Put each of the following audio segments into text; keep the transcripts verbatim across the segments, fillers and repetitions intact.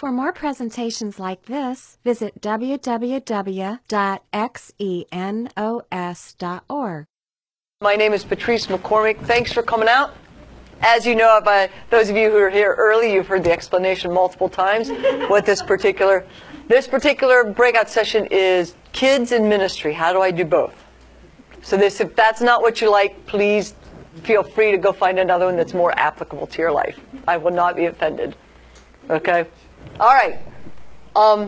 For more presentations like this, visit w w w dot xenos dot org. My name is Patrice McCormick. Thanks for coming out. As you know, by those of you who are here early, you've heard the explanation multiple times. What this particular, this particular breakout session is kids and ministry. How do I do both? So this, if that's not what you like, please feel free to go find another one that's more applicable to your life. I will not be offended. Okay? All right. Um,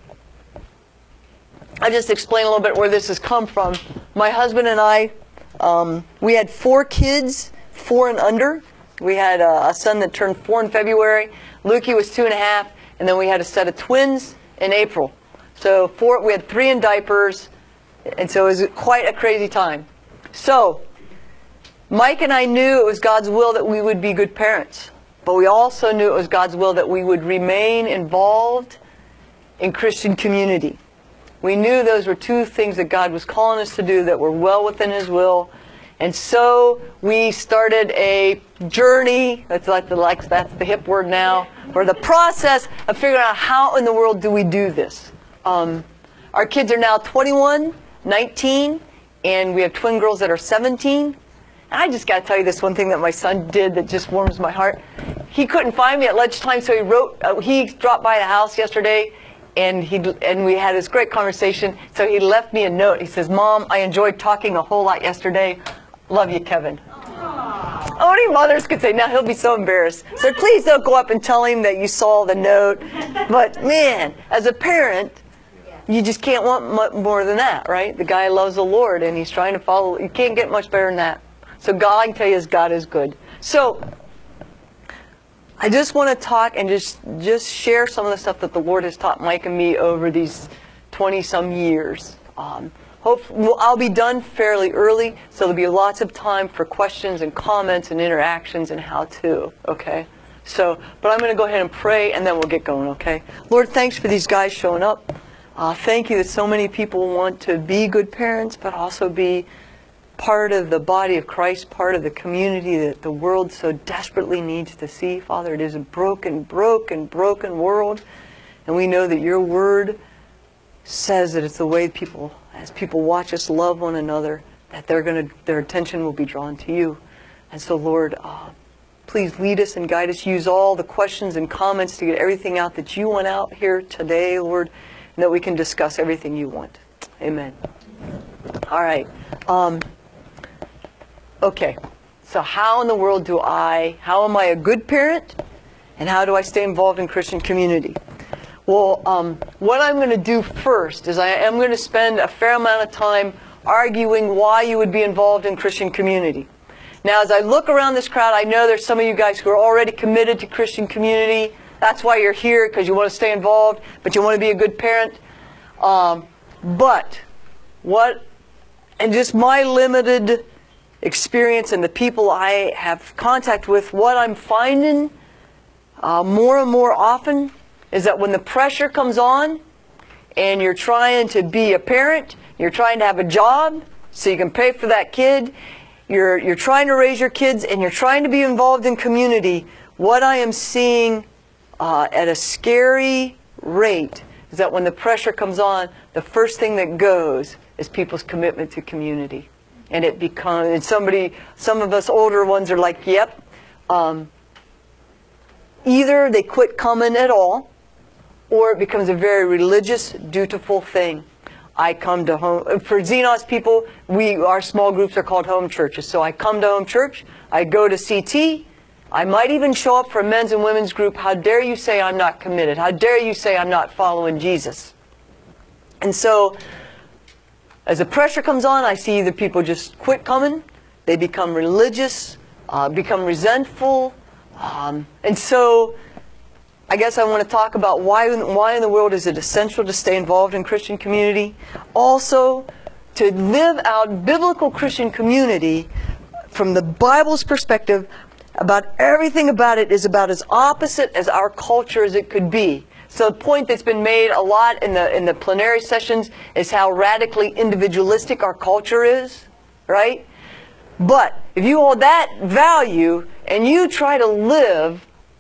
I'll just explain a little bit where this has come from. My husband and I, um, we had four kids, four and under. We had a, a son that turned four in February. Lukey was two and a half. And then we had a set of twins in April. So four, we had three in diapers. And so it was quite a crazy time. So Mike and I knew it was God's will that we would be good parents. But we also knew it was God's will that we would remain involved in Christian community. We knew those were two things that God was calling us to do that were well within His will. And so we started a journey, that's like the, like, that's the hip word now, or the process of figuring out how in the world do we do this. Um, our kids are now twenty-one, nineteen, and we have twin girls that are seventeen. I just got to tell you this one thing that my son did that just warms my heart. He couldn't find me at lunchtime, so he wrote, uh, he dropped by the house yesterday, and he and we had this great conversation. So he left me a note. He says, "Mom, I enjoyed talking a whole lot yesterday. Love you, Kevin." Aww. Only mothers could say, now he'll be so embarrassed. So please don't go up and tell him that you saw the note. But man, as a parent, you just can't want much more than that, right? The guy loves the Lord, and he's trying to follow. You can't get much better than that. So God, I can tell you, is God is good. So I just want to talk and just just share some of the stuff that the Lord has taught Mike and me over these twenty-some years. Um, hope, well, I'll be done fairly early, so there'll be lots of time for questions and comments and interactions and how to, okay? So, but I'm going to go ahead and pray, and then we'll get going, okay? Lord, thanks for these guys showing up. Uh, thank you that so many people want to be good parents, but also be part of the body of Christ, part of the community that the world so desperately needs to see. Father, it is a broken, broken, broken world. And we know that your word says that it's the way people, as people watch us love one another, that they're gonna, their attention will be drawn to you. And so, Lord, uh, please lead us and guide us. Use all the questions and comments to get everything out that you want out here today, Lord, and that we can discuss everything you want. Amen. All right. Um, Okay, so how in the world do I, how am I a good parent, and how do I stay involved in Christian community? Well, um, what I'm going to do first is I am going to spend a fair amount of time arguing why you would be involved in Christian community. Now, as I look around this crowd, I know there's some of you guys who are already committed to Christian community. That's why you're here, because you want to stay involved, but you want to be a good parent. Um, but, what, and just my limited experience and the people I have contact with, what I'm finding uh, more and more often is that when the pressure comes on and you're trying to be a parent, you're trying to have a job so you can pay for that kid, you're, you're trying to raise your kids, and you're trying to be involved in community, what I am seeing uh, at a scary rate is that when the pressure comes on, the first thing that goes is people's commitment to community. And it becomes, and somebody, some of us older ones are like, yep. Um, either they quit coming at all, or it becomes a very religious, dutiful thing. I come to home, for Xenos people, we, our small groups are called home churches. So I come to home church, I go to C T, I might even show up for a men's and women's group. How dare you say I'm not committed? How dare you say I'm not following Jesus? And so, as the pressure comes on, I see the people just quit coming. They become religious, uh, become resentful. Um, and so I guess I want to talk about why, why in the world is it essential to stay involved in Christian community. Also, to live out biblical Christian community from the Bible's perspective, about everything about it is about as opposite as our culture as it could be. So the point that's been made a lot in the in the plenary sessions is how radically individualistic our culture is, right? But if you hold that value and you try to live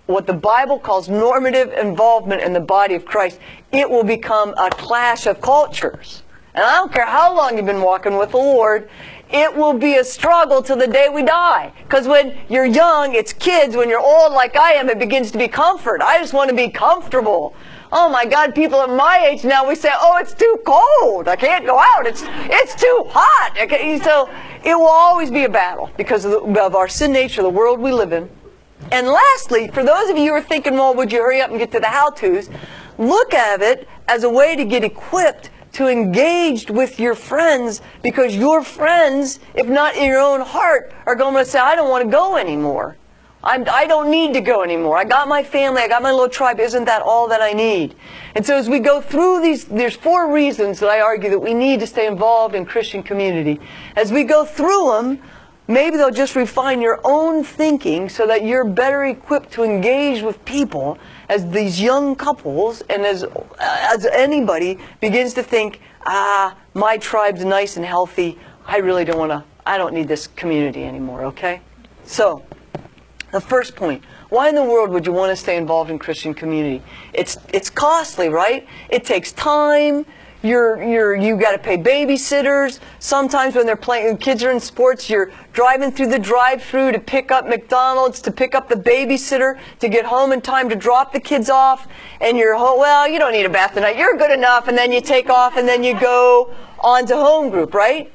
what the Bible calls normative involvement in the body of Christ, it will become a clash of cultures. And I don't care how long you've been walking with the Lord, it will be a struggle till the day we die. Because when you're young, it's kids. When you're old like I am, it begins to be comfort. I just want to be comfortable. Oh my God, people at my age now, we say, oh, it's too cold. I can't go out. It's it's too hot. Okay? So it will always be a battle because of, the, of our sin nature, the world we live in. And lastly, for those of you who are thinking, well, would you hurry up and get to the how-tos, look at it as a way to get equipped to engage with your friends, because your friends, if not in your own heart, are going to say, I don't want to go anymore. I'm, I don't need to go anymore. I got my family. I got my little tribe. Isn't that all that I need? And so as we go through these, there's four reasons that I argue that we need to stay involved in Christian community. As we go through them, maybe they'll just refine your own thinking so that you're better equipped to engage with people as these young couples and as, as anybody begins to think, ah, my tribe's nice and healthy. I really don't want to, I don't need this community anymore, okay? So, the first point, why in the world would you want to stay involved in Christian community? It's, it's costly, right? It takes time. You're, you're, you got to pay babysitters. Sometimes when they're playing, when kids are in sports, you're driving through the drive-thru to pick up McDonald's, to pick up the babysitter, to get home in time to drop the kids off. And you're, oh, well, you don't need a bath tonight. You're good enough. And then you take off and then you go on to home group, right?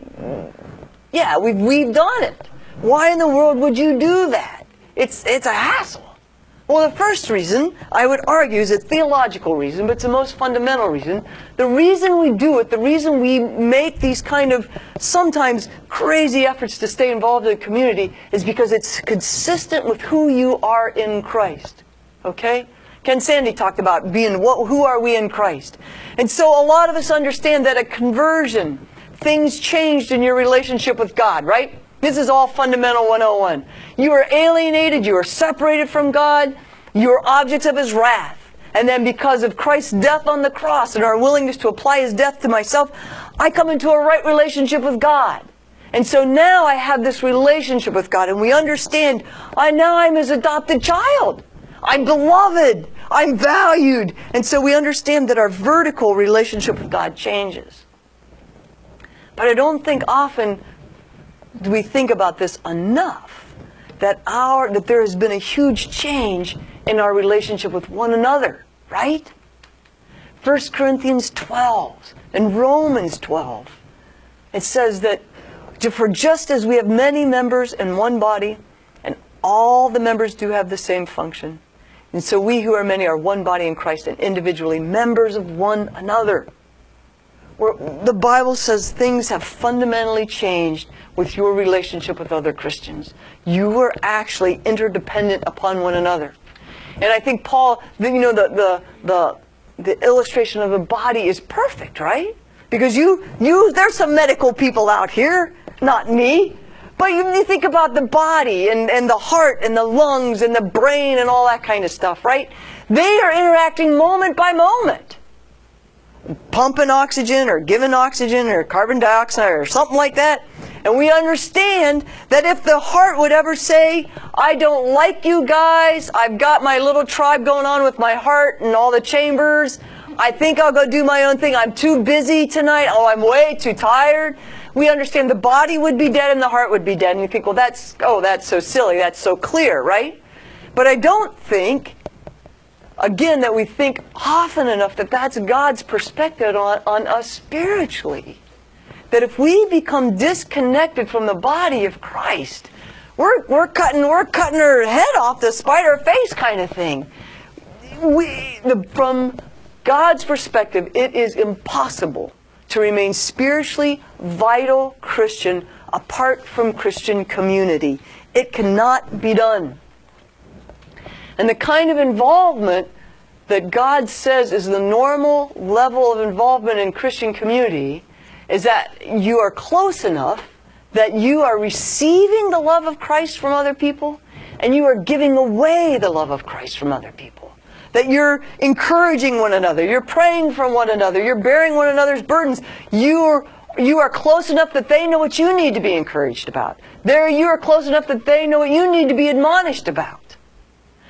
Yeah, we've, we've done it. Why in the world would you do that? It's, it's a hassle. Well, the first reason, I would argue, is a theological reason, but it's the most fundamental reason. The reason we do it, the reason we make these kind of sometimes crazy efforts to stay involved in the community is because it's consistent with who you are in Christ. Okay? Ken Sandy talked about being, what, who are we in Christ? And so a lot of us understand that at conversion, things changed in your relationship with God, right? This is all Fundamental one oh one. You are alienated, you are separated from God, you are objects of His wrath. And then because of Christ's death on the cross and our willingness to apply His death to myself, I come into a right relationship with God. And so now I have this relationship with God, and we understand, I now I'm His adopted child. I'm beloved. I'm valued. And so we understand that our vertical relationship with God changes. But I don't think often do we think about this enough, that our that there has been a huge change in our relationship with one another, right? First Corinthians twelve and Romans twelve. It says that, for just as we have many members in one body, and all the members do have the same function, and so we who are many are one body in Christ and individually members of one another. Where the Bible says things have fundamentally changed with your relationship with other Christians. You are actually interdependent upon one another. And I think Paul, you know, the, the, the, the illustration of the body is perfect, right? Because you, you, there's some medical people out here, not me. But you, you think about the body and, and the heart and the lungs and the brain and all that kind of stuff, right? They are interacting moment by moment. Pumping oxygen or giving oxygen or carbon dioxide or something like that. And we understand that if the heart would ever say, I don't like you guys, I've got my little tribe going on with my heart and all the chambers, I think I'll go do my own thing, I'm too busy tonight, oh, I'm way too tired. We understand the body would be dead and the heart would be dead. And you think, well, that's, oh, that's so silly, that's so clear, right? But I don't think, again, that we think often enough that that's God's perspective on, on us spiritually. That if we become disconnected from the body of Christ, we're, we're, cutting, we're cutting her head off to spite her face kind of thing. We, the, from God's perspective, it is impossible to remain spiritually vital Christian apart from Christian community. It cannot be done. And the kind of involvement that God says is the normal level of involvement in Christian community is that you are close enough that you are receiving the love of Christ from other people and you are giving away the love of Christ from other people. That you're encouraging one another, you're praying for one another, you're bearing one another's burdens. You're, you are close enough that they know what you need to be encouraged about. There, you are close enough that they know what you need to be admonished about.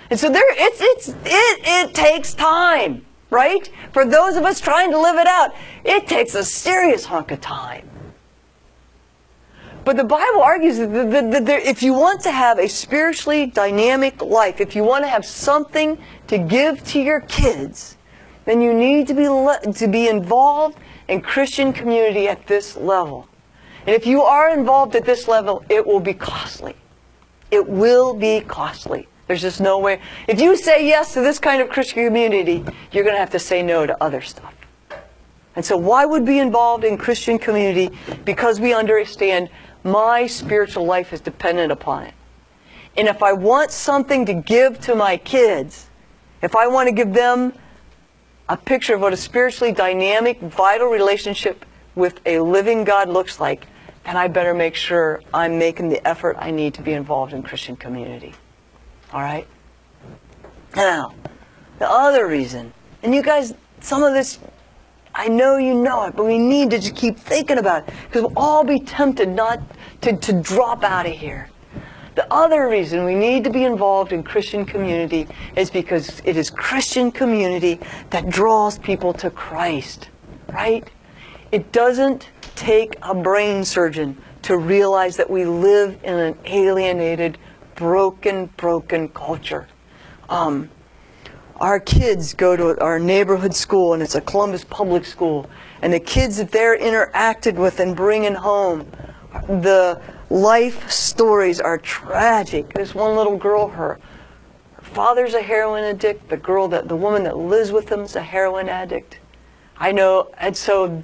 And so there, it's, it's, it, it takes time, right? For those of us trying to live it out, it takes a serious hunk of time. But the Bible argues that, the, the, the, if you want to have a spiritually dynamic life, if you want to have something to give to your kids, then you need to be, le- to be involved in Christian community at this level. And if you are involved at this level, it will be costly. It will be costly. There's just no way. If you say yes to this kind of Christian community, you're going to have to say no to other stuff. And so why would we be involved in Christian community? Because we understand my spiritual life is dependent upon it. And if I want something to give to my kids, if I want to give them a picture of what a spiritually dynamic, vital relationship with a living God looks like, then I better make sure I'm making the effort I need to be involved in Christian community. All right? Now, the other reason, and you guys, some of this, I know you know it, but we need to just keep thinking about it, because we'll all be tempted not to, to drop out of here. The other reason we need to be involved in Christian community is because it is Christian community that draws people to Christ, right? It doesn't take a brain surgeon to realize that we live in an alienated, broken, broken culture. Um, our kids go to our neighborhood school, and it's a Columbus public school, and the kids that they're interacted with and bringing home, the life stories are tragic. This one little girl, her, her father's a heroin addict. The girl, that the woman that lives with him is a heroin addict. I know, and so,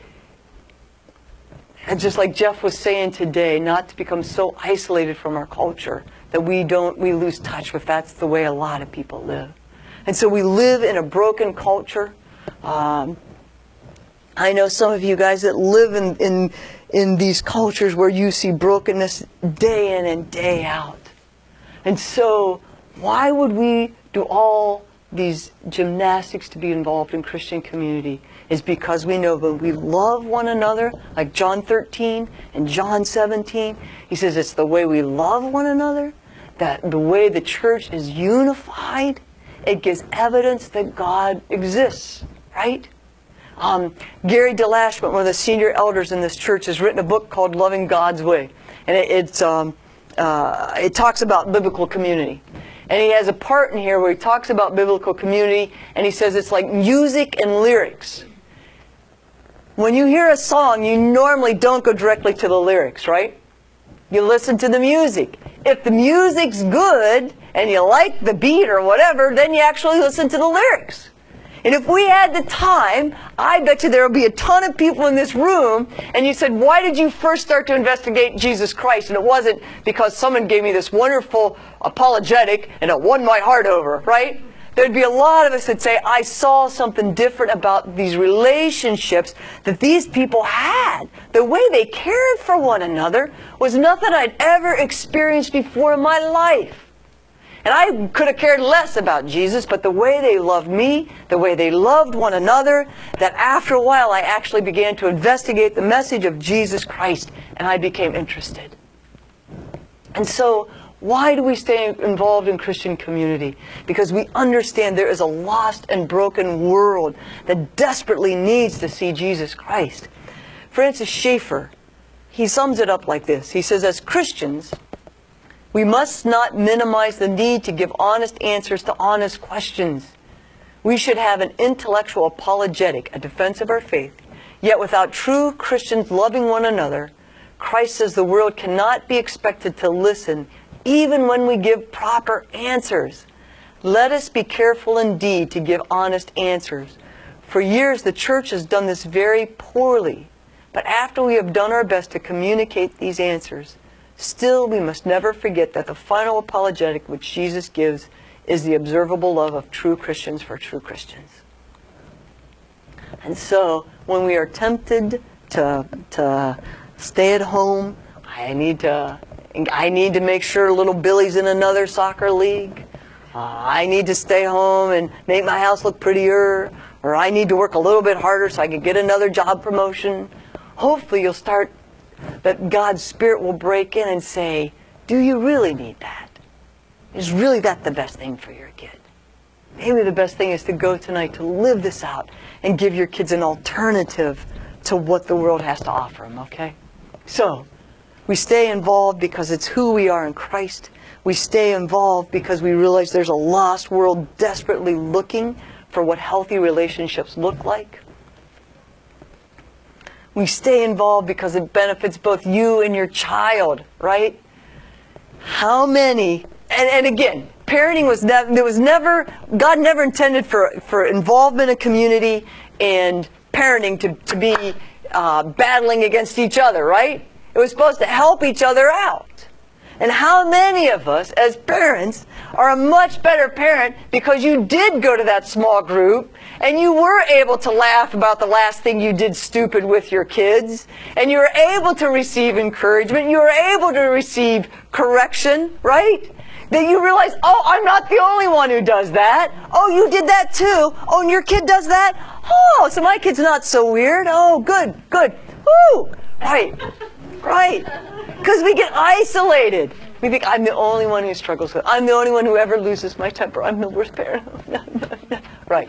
and just like Jeff was saying today, not to become so isolated from our culture that we don't, we lose touch with that's the way a lot of people live. And so we live in a broken culture. Um, I know some of you guys that live in, in in these cultures where you see brokenness day in and day out. And so why would we do all these gymnastics to be involved in Christian community? Is because we know when we love one another, like John thirteen and John seventeen, he says it's the way we love one another, that the way the church is unified, it gives evidence that God exists, right? Um, Gary DeLashman, one of the senior elders in this church, has written a book called Loving God's Way. And it, it's, um, uh, it talks about biblical community. And he has a part in here where he talks about biblical community, and he says it's like music and lyrics. When you hear a song, you normally don't go directly to the lyrics, right? You listen to the music. If the music's good, and you like the beat or whatever, then you actually listen to the lyrics. And if we had the time, I bet you there would be a ton of people in this room, and you said, why did you first start to investigate Jesus Christ? And it wasn't because someone gave me this wonderful apologetic and it won my heart over, right? There'd be a lot of us that say, I saw something different about these relationships that these people had. The way they cared for one another was nothing I'd ever experienced before in my life. And I could have cared less about Jesus, but the way they loved me, the way they loved one another, that after a while I actually began to investigate the message of Jesus Christ, and I became interested. And so, why do we stay involved in Christian community? Because we understand there is a lost and broken world that desperately needs to see Jesus Christ. Francis Schaeffer, he sums it up like this. He says, as Christians, we must not minimize the need to give honest answers to honest questions. We should have an intellectual apologetic, a defense of our faith. Yet without true Christians loving one another, Christ says the world cannot be expected to listen even when we give proper answers. Let us be careful indeed to give honest answers. For years the church has done this very poorly. But after we have done our best to communicate these answers, still, we must never forget that the final apologetic which Jesus gives is the observable love of true Christians for true Christians. And so, when we are tempted to, to stay at home, I need to, I need to make sure little Billy's in another soccer league. Uh, I need to stay home and make my house look prettier. Or I need to work a little bit harder so I can get another job promotion. Hopefully you'll start that God's Spirit will break in and say, do you really need that? Is really that the best thing for your kid? Maybe the best thing is to go tonight to live this out and give your kids an alternative to what the world has to offer them, okay? So, we stay involved because it's who we are in Christ. We stay involved because we realize there's a lost world desperately looking for what healthy relationships look like. We stay involved because it benefits both you and your child, right? How many, and, and again, parenting was never, there was never, God never intended for, for involvement in community and parenting to, to be uh, battling against each other, right? It was supposed to help each other out. And how many of us, as parents, are a much better parent because you did go to that small group and you were able to laugh about the last thing you did stupid with your kids, and you were able to receive encouragement, you were able to receive correction, right? That you realize, oh, I'm not the only one who does that. Oh, you did that too. Oh, and your kid does that? Oh, so my kid's not so weird. Oh, good, good. Woo! Right, right. Because we get isolated. We think, I'm the only one who struggles with it. I'm the only one who ever loses my temper. I'm the worst parent. Right.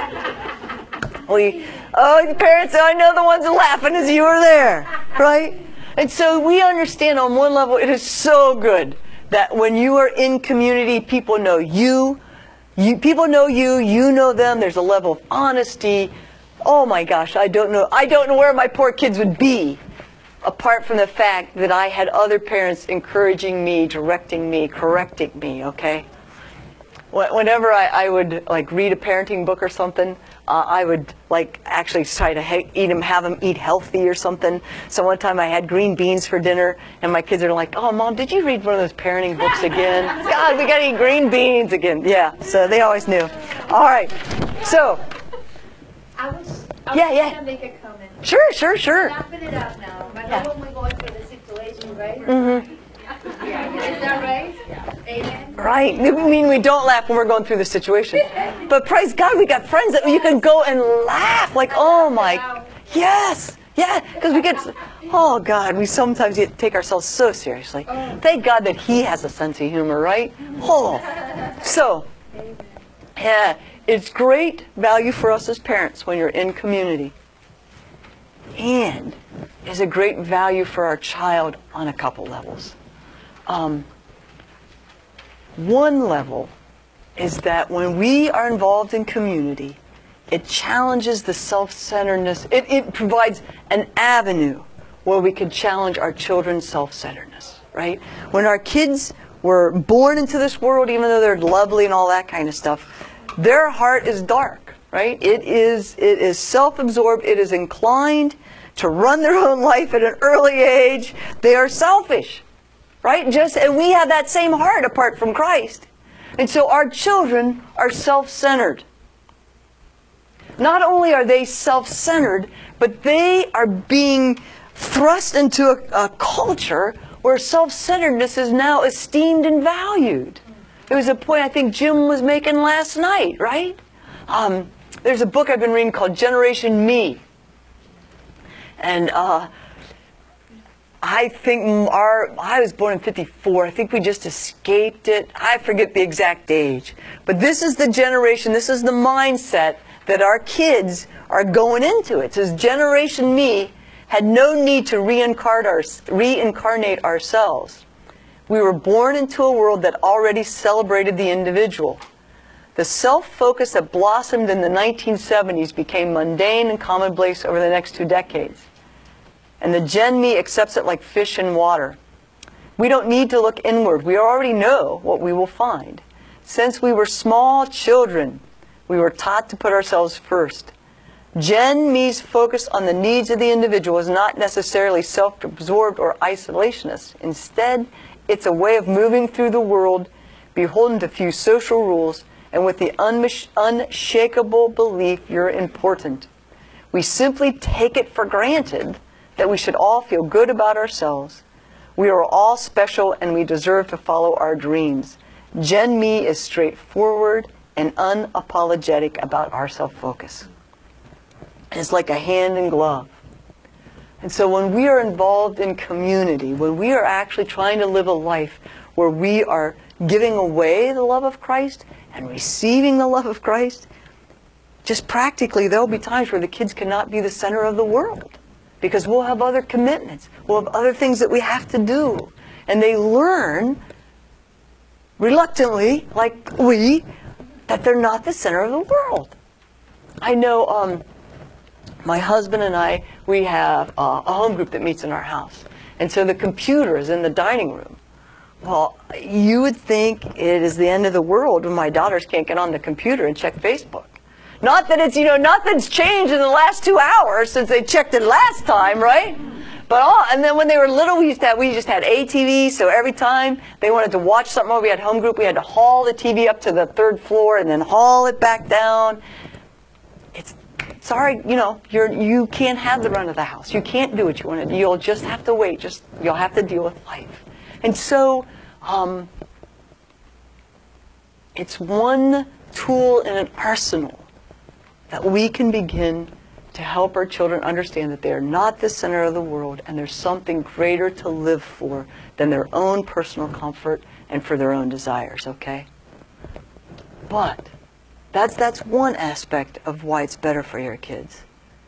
We, oh, the parents, I know the ones laughing as you were there. Right? And so we understand on one level, it is so good that when you are in community, people know you. You, people know you, you know them. There's a level of honesty. Oh my gosh, I don't know. I don't know where my poor kids would be apart from the fact that I had other parents encouraging me, directing me, correcting me, okay? Whenever I, I would like read a parenting book or something, uh, I would like actually try to ha eat them, have them eat healthy or something. So one time I had green beans for dinner, and my kids are like, "Oh, Mom, did you read one of those parenting books again? God, we got to eat green beans again." Yeah, so they always knew. All right, so. I was, I yeah, was yeah. going to make a comment. Sure, sure, sure. Wrapping it up now. But Yeah. when we're going through the situation, right? Mm-hmm. Is that right? Amen. Right. I mean, we don't laugh when we're going through the situation. But praise God, we got friends that you can go and laugh. Like, oh my, yes, yeah. Because we get, oh God, we sometimes get, take ourselves so seriously. Thank God that He has a sense of humor, right? Oh, so, yeah, it's great value for us as parents when you're in community. And is a great value for our child on a couple levels. Um, one level is that when we are involved in community, it challenges the self-centeredness. It, it provides an avenue where we can challenge our children's self-centeredness, right? When our kids were born into this world, even though they're lovely and all that kind of stuff, their heart is dark, right? It is, it is self-absorbed. It is inclined to run their own life at an early age. They are selfish. Right? Just, and we have that same heart apart from Christ. And so our children are self-centered. Not only are they self-centered, but they are being thrust into a, a culture where self-centeredness is now esteemed and valued. It was a point I think Jim was making last night, right? Um, there's a book I've been reading called Generation Me. And uh, I think our, I was born in fifty-four. I think we just escaped it. I forget the exact age. But this is the generation, this is the mindset that our kids are going into. It says Generation Me had no need to reincarnate, our, reincarnate ourselves. We were born into a world that already celebrated the individual. The self-focus that blossomed in the nineteen seventies became mundane and commonplace over the next two decades. And the Gen Me accepts it like fish in water. We don't need to look inward. We already know what we will find. Since we were small children, we were taught to put ourselves first. Gen Me's focus on the needs of the individual is not necessarily self-absorbed or isolationist. Instead, it's a way of moving through the world, beholden to few social rules, and with the unshakable belief you're important. We simply take it for granted that we should all feel good about ourselves. We are all special and we deserve to follow our dreams. Gen Me is straightforward and unapologetic about our self-focus. It's like a hand in glove. And so when we are involved in community, when we are actually trying to live a life where we are giving away the love of Christ and receiving the love of Christ, just practically there will be times where the kids cannot be the center of the world because we'll have other commitments. We'll have other things that we have to do. And they learn reluctantly, like we, that they're not the center of the world. I know um, my husband and I, we have uh, a home group that meets in our house. And so the computer is in the dining room. Well, you would think it is the end of the world when my daughters can't get on the computer and check Facebook. Not that it's, you know, nothing's changed in the last two hours since they checked it last time, right? But all, and then when they were little, we used to have, we just had A T V, so every time they wanted to watch something, or we had home group, we had to haul the T V up to the third floor and then haul it back down. It's, sorry, you know, you're, you can't have the run of the house. You can't do what you want to do. You'll just have to wait. Just, you'll have to deal with life. And so, um, it's one tool in an arsenal that we can begin to help our children understand that they are not the center of the world and there's something greater to live for than their own personal comfort and for their own desires, okay? But that's, that's one aspect of why it's better for your kids.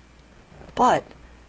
But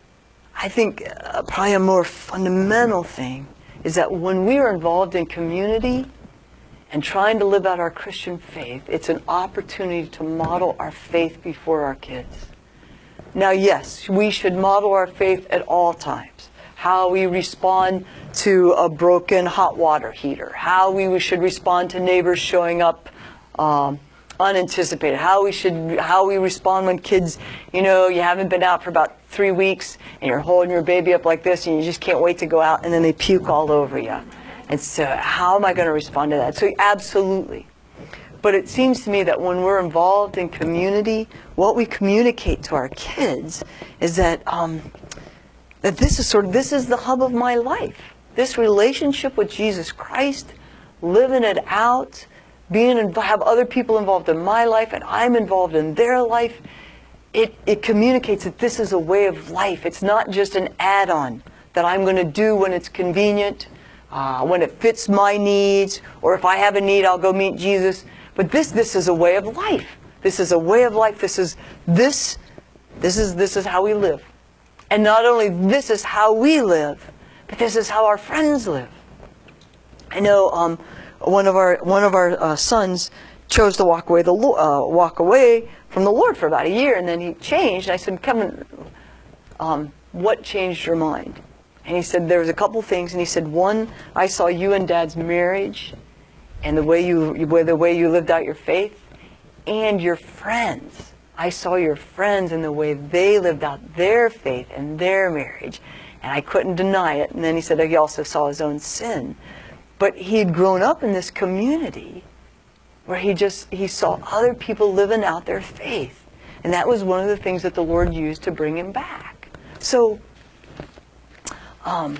I think uh, probably a more fundamental thing is that when we are involved in community and trying to live out our Christian faith, it's an opportunity to model our faith before our kids. Now, yes, we should model our faith at all times. How we respond to a broken hot water heater. How we should respond to neighbors showing up um, unanticipated. How we should, how we respond when kids, you know, you haven't been out for about three weeks and you're holding your baby up like this and you just can't wait to go out and then they puke all over you. And so how am I going to respond to that? So absolutely. But it seems to me that when we're involved in community, what we communicate to our kids is that um, that this is sort of, this is the hub of my life. This relationship with Jesus Christ, living it out, being in, have other people involved in my life and I'm involved in their life, it, it communicates that this is a way of life. It's not just an add-on that I'm going to do when it's convenient, Uh, when it fits my needs, or if I have a need, I'll go meet Jesus. But this, this is a way of life. This is a way of life. This is this, this is this is how we live. And not only this is how we live, but this is how our friends live. I know um, one of our one of our uh, sons chose to walk away the uh, walk away from the Lord for about a year, and then he changed. And I said, Kevin, um, what changed your mind? And he said there was a couple things, and he said, one, I saw you and Dad's marriage, and the way you, the way you lived out your faith, and your friends. I saw your friends and the way they lived out their faith and their marriage, and I couldn't deny it. And then he said he also saw his own sin, but he had grown up in this community where he just he saw other people living out their faith, and that was one of the things that the Lord used to bring him back. So. Um,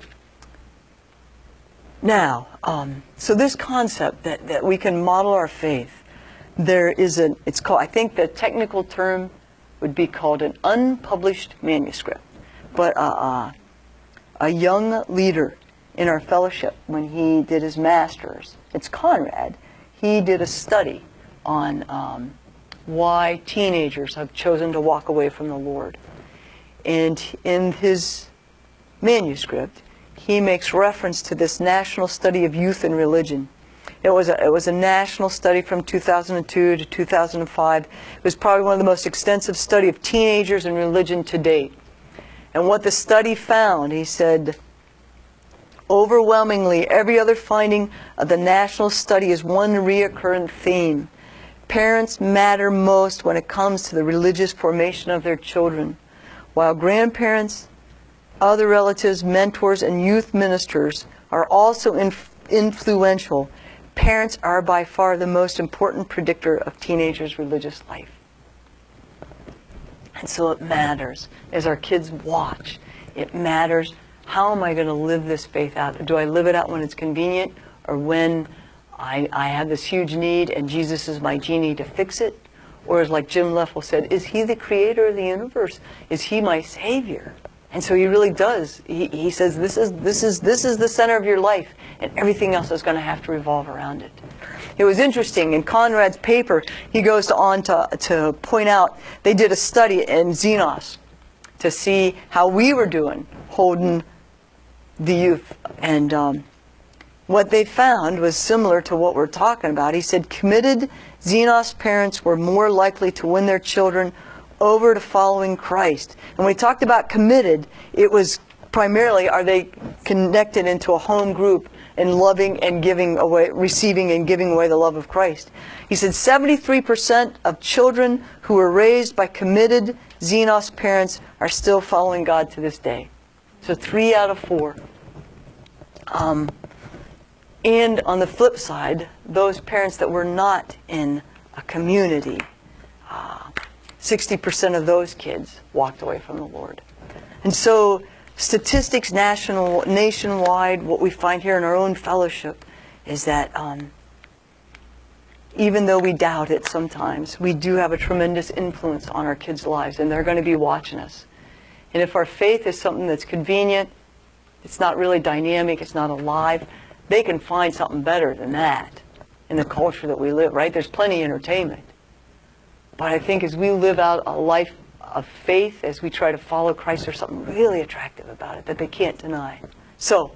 now, um, so this concept that, that we can model our faith, there is an, it's called, I think the technical term would be called an unpublished manuscript. But uh, uh, a young leader in our fellowship, when he did his master's, it's Conrad, he did a study on um, why teenagers have chosen to walk away from the Lord. And in his manuscript, he makes reference to this national study of youth and religion. It was a, it was a national study from two thousand two to two thousand five. It was probably one of the most extensive study of teenagers and religion to date. And what the study found, he said, overwhelmingly, every other finding of the national study is one reoccurrent theme. Parents matter most when it comes to the religious formation of their children, while grandparents, other relatives, mentors, and youth ministers are also inf influential. Parents are by far the most important predictor of teenagers' religious life. And so it matters as our kids watch. It matters, how am I going to live this faith out? Do I live it out when it's convenient, or when I, I have this huge need and Jesus is my genie to fix it? Or as like Jim Leffel said, is he the creator of the universe? Is he my savior? And so he really does. He, he says this is, this, is, this is the center of your life, and everything else is going to have to revolve around it. It was interesting. In Conrad's paper, he goes on to, to point out, they did a study in Xenos to see how we were doing holding the youth. And um, what they found was similar to what we're talking about. He said committed Xenos parents were more likely to win their children over to following Christ. And when we talked about committed, it was primarily, are they connected into a home group and loving and giving away, receiving and giving away the love of Christ? He said seventy-three percent of children who were raised by committed Xenos parents are still following God to this day. So three out of four. Um, and on the flip side, those parents that were not in a community, uh, sixty percent of those kids walked away from the Lord. And so statistics national, nationwide, what we find here in our own fellowship is that um, even though we doubt it sometimes, we do have a tremendous influence on our kids' lives, and they're going to be watching us. And if our faith is something that's convenient, it's not really dynamic, it's not alive, they can find something better than that in the culture that we live, right? There's plenty of entertainment. But I think as we live out a life of faith, as we try to follow Christ, there's something really attractive about it that they can't deny. So,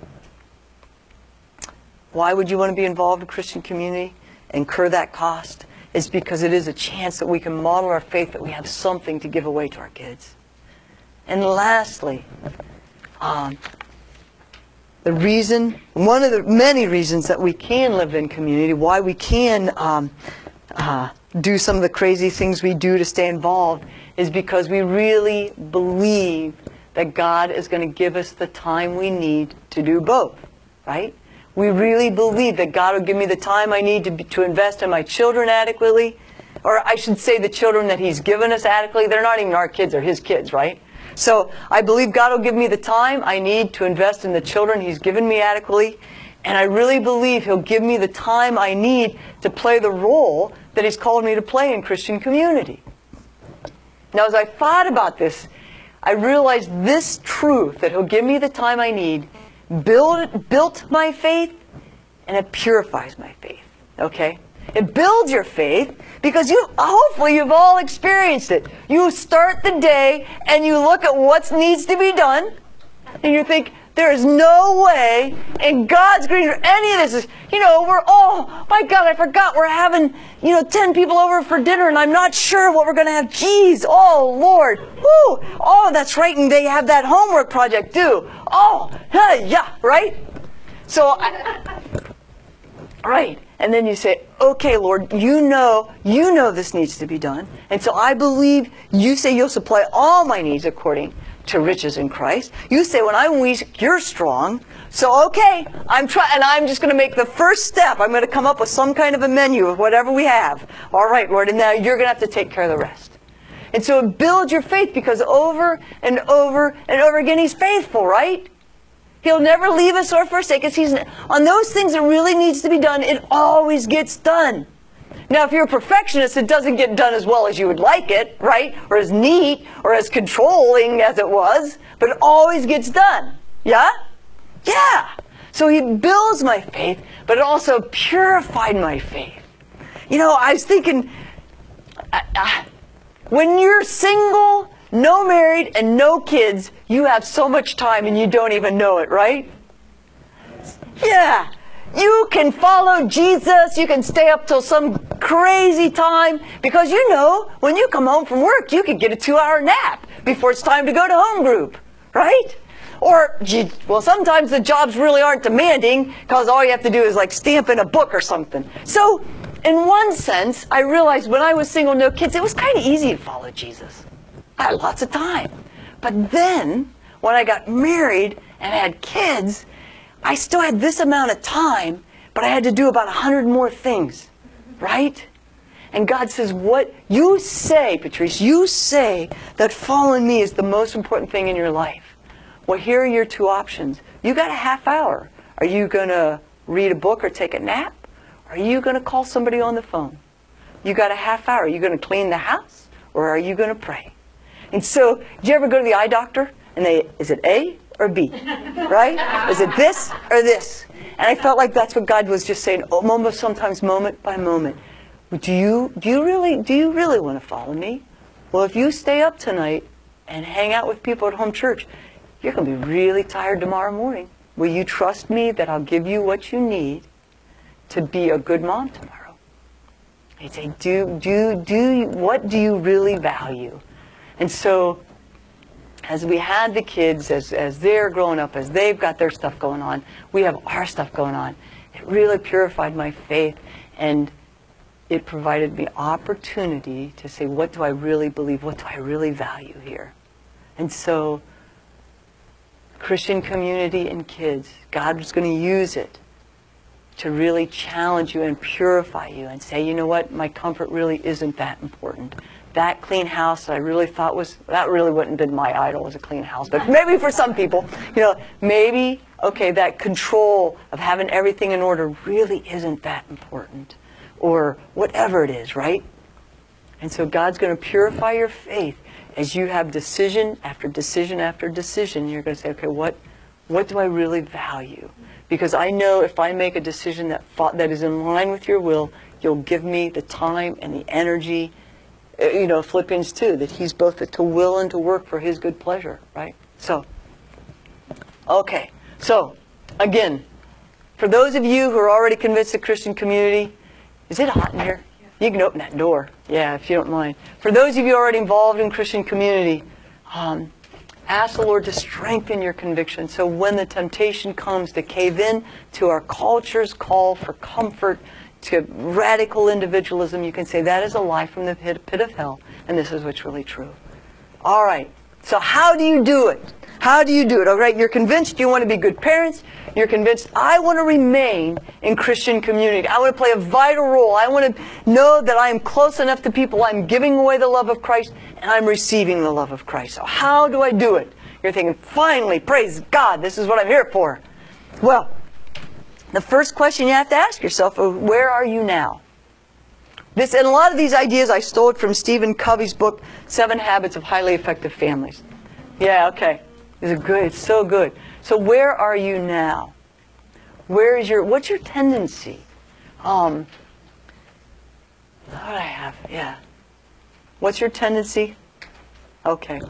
why would you want to be involved in a Christian community? Incur that cost? It's because it is a chance that we can model our faith, that we have something to give away to our kids. And lastly, um, the reason, one of the many reasons that we can live in community, why we can um, uh, do some of the crazy things we do to stay involved, is because we really believe that God is going to give us the time we need to do both, right? We really believe that God will give me the time I need to, be, to invest in my children adequately, or I should say the children that He's given us adequately. They're not even our kids, they're His kids, right? So I believe God will give me the time I need to invest in the children He's given me adequately, and I really believe He'll give me the time I need to play the role that He's called me to play in Christian community. Now, as I thought about this, I realized this truth, that He'll give me the time I need, build, built my faith, and it purifies my faith, okay? It builds your faith because you, hopefully you've all experienced it. You start the day and you look at what needs to be done, and you think, there is no way in God's grace or any of this is, you know, we're all, my God, I forgot we're having, you know, ten people over for dinner and I'm not sure what we're going to have. Jeez, oh, Lord. Whoo, oh, that's right, and they have that homework project too. Oh, huh, yeah, right? So, I, right. And then you say, okay, Lord, you know, you know this needs to be done. And so I believe you say you'll supply all my needs according to riches in Christ. You say when I'm weak, you're strong. So okay, I'm trying, and I'm just going to make the first step. I'm going to come up with some kind of a menu of whatever we have. All right, Lord, and now you're going to have to take care of the rest. And so it builds your faith because over and over and over again, He's faithful, right? He'll never leave us or forsake us. He's on those things that really needs to be done, it always gets done. Now, if you're a perfectionist, it doesn't get done as well as you would like it, right? Or as neat, or as controlling as it was, but it always gets done. Yeah? Yeah. So He builds my faith, but it also purified my faith. You know, I was thinking, uh, uh, when you're single, no married, and no kids, you have so much time and you don't even know it, right? Yeah. You can follow Jesus. You can stay up till some crazy time because you know when you come home from work, you could get a two-hour nap before it's time to go to home group, right? Or, well, sometimes the jobs really aren't demanding because all you have to do is like stamp in a book or something. So, in one sense, I realized when I was single, no kids, it was kind of easy to follow Jesus. I had lots of time. But then, when I got married and had kids, I still had this amount of time, but I had to do about a hundred more things, right? And God says, what you say, Patrice, you say that following me is the most important thing in your life. Well, here are your two options. You got a half hour. Are you going to read a book or take a nap? Or are you going to call somebody on the phone? You got a half hour. Are you going to clean the house? Or are you going to pray? And so, do you ever go to the eye doctor? And they, is it A or B? Right? Is it this or this? And I felt like that's what God was just saying, oh, moment, sometimes moment by moment. Do you, do you really, do you really want to follow me? Well, if you stay up tonight and hang out with people at home church, you're going to be really tired tomorrow morning. Will you trust me that I'll give you what you need to be a good mom tomorrow? He'd say, do, do, do you, what do you really value? And so, as we had the kids, as, as they're growing up, as they've got their stuff going on, we have our stuff going on. It really purified my faith, and it provided me opportunity to say, what do I really believe? What do I really value here? And so, Christian community and kids, God was going to use it to really challenge you and purify you and say, you know what, my comfort really isn't that important. That clean house that I really thought was, that really wouldn't have been my idol, as a clean house. But maybe for some people, you know, maybe, okay, that control of having everything in order really isn't that important. Or whatever it is, right? And so God's going to purify your faith as you have decision after decision after decision. You're going to say, okay, what, what do I really value? Because I know if I make a decision that that is in line with your will, you'll give me the time and the energy. You know, Philippians two, that he's both to will and to work for his good pleasure, right? So, okay. So, again, for those of you who are already convinced of Christian community, is it hot in here? You can open that door, yeah, if you don't mind. For those of you already involved in Christian community, um, ask the Lord to strengthen your conviction so when the temptation comes to cave in to our culture's call for comfort, to radical individualism, you can say that is a lie from the pit, pit of hell, and this is what's really true. All right, so how do you do it? How do you do it? All right, you're convinced you want to be good parents. You're convinced, I want to remain in Christian community. I want to play a vital role. I want to know that I am close enough to people. I'm giving away the love of Christ, and I'm receiving the love of Christ. So how do I do it? You're thinking, finally, praise God, this is what I'm here for. Well, the first question you have to ask yourself is, where are you now? This, and a lot of these ideas I stole it from Stephen Covey's book, Seven Habits of Highly Effective Families. Yeah, okay. These are good. It's so good. So where are you now? Where is your, what's your tendency? Um, what do I have? Yeah. What's your tendency? Okay.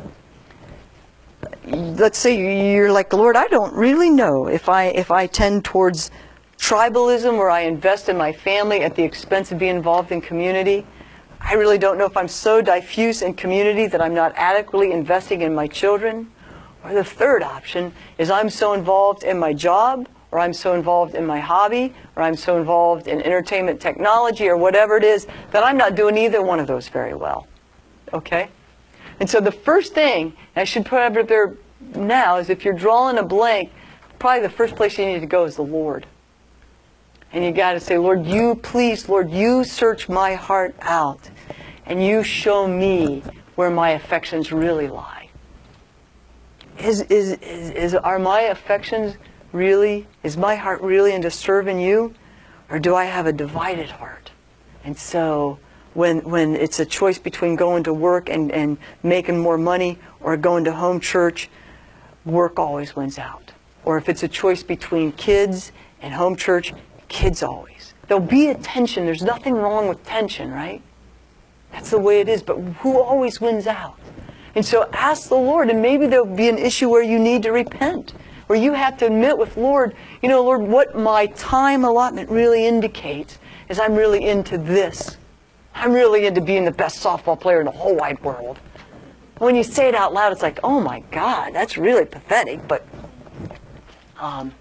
Let's say you're like, Lord, I don't really know if I, if I tend towards tribalism where I invest in my family at the expense of being involved in community. I really don't know if I'm so diffuse in community that I'm not adequately investing in my children. Or the third option is I'm so involved in my job, or I'm so involved in my hobby, or I'm so involved in entertainment technology, or whatever it is, that I'm not doing either one of those very well. Okay? And so the first thing, and I should put it up there now, is if you're drawing a blank, probably the first place you need to go is the Lord. And you got to say, Lord, you please, Lord, you search my heart out, and you show me where my affections really lie. Is, is, is, is, are my affections really, is my heart really into serving you? Or do I have a divided heart? And so when, when it's a choice between going to work and, and making more money or going to home church, work always wins out. Or if it's a choice between kids and home church, kids always. There'll be a tension. There's nothing wrong with tension, right? That's the way it is. But who always wins out? And so ask the Lord, and maybe there'll be an issue where you need to repent, where you have to admit with Lord, you know, Lord, what my time allotment really indicates is I'm really into this. I'm really into being the best softball player in the whole wide world. When you say it out loud, it's like, oh my God, that's really pathetic. But, um,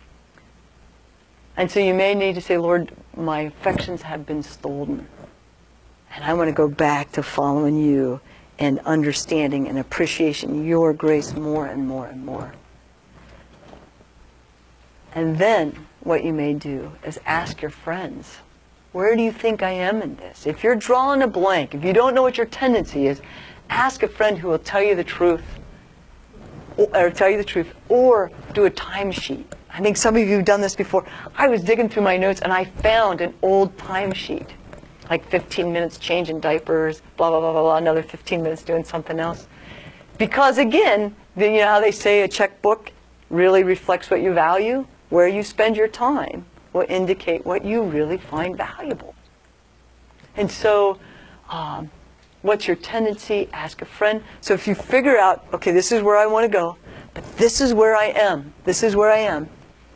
and so you may need to say, Lord, my affections have been stolen, and I want to go back to following you and understanding and appreciation your grace more and more and more. And then what you may do is ask your friends, where do you think I am in this? If you're drawing a blank, if you don't know what your tendency is, ask a friend who will tell you the truth, or tell you the truth, or do a timesheet. I think some of you have done this before. I was digging through my notes and I found an old timesheet. Like fifteen minutes changing diapers, blah, blah, blah, blah, blah, another fifteen minutes doing something else. Because again, the, you know how they say a checkbook really reflects what you value? Where you spend your time will indicate what you really find valuable. And so, um, what's your tendency? Ask a friend. So if you figure out, okay, this is where I want to go, but this is where I am. This is where I am.